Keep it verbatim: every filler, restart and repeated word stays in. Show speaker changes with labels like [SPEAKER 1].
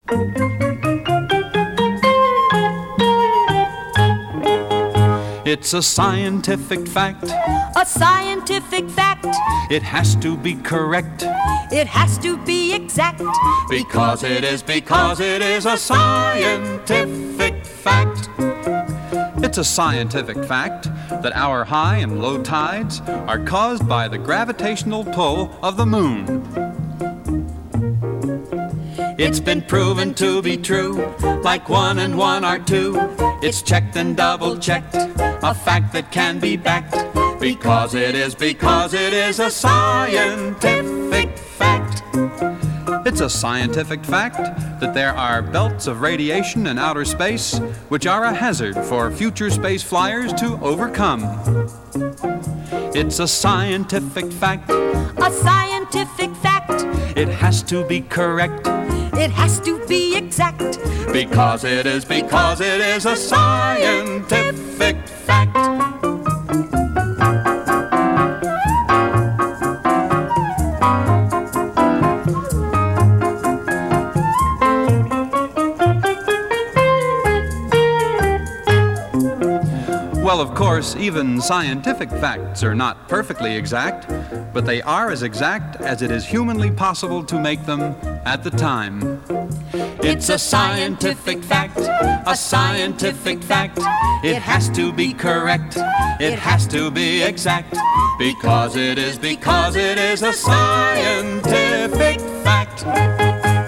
[SPEAKER 1] It's a scientific fact.
[SPEAKER 2] A scientific fact.
[SPEAKER 1] It has to be correct.
[SPEAKER 2] It has to be exact.
[SPEAKER 1] Because it is, because it is a scientific fact. It's a scientific fact that our high and low tides are caused by the gravitational pull of the moon. It's been proven to be true, like one and one are two. It's checked and double-checked, a fact that can be backed. Because it is, because it is a scientific fact. It's a scientific fact that there are belts of radiation in outer space which are a hazard for future space flyers to overcome. It's a scientific fact.
[SPEAKER 2] A scientific fact.
[SPEAKER 1] It has to be correct.
[SPEAKER 2] It has to be exact.
[SPEAKER 1] Because it is, because it is a scientific fact. Well, of course, even scientific facts are not perfectly exact, but they are as exact as it is humanly possible to make them at the time. It's a scientific fact, a scientific fact. It has to be correct, it has to be exact. Because it is, because it is a scientific fact.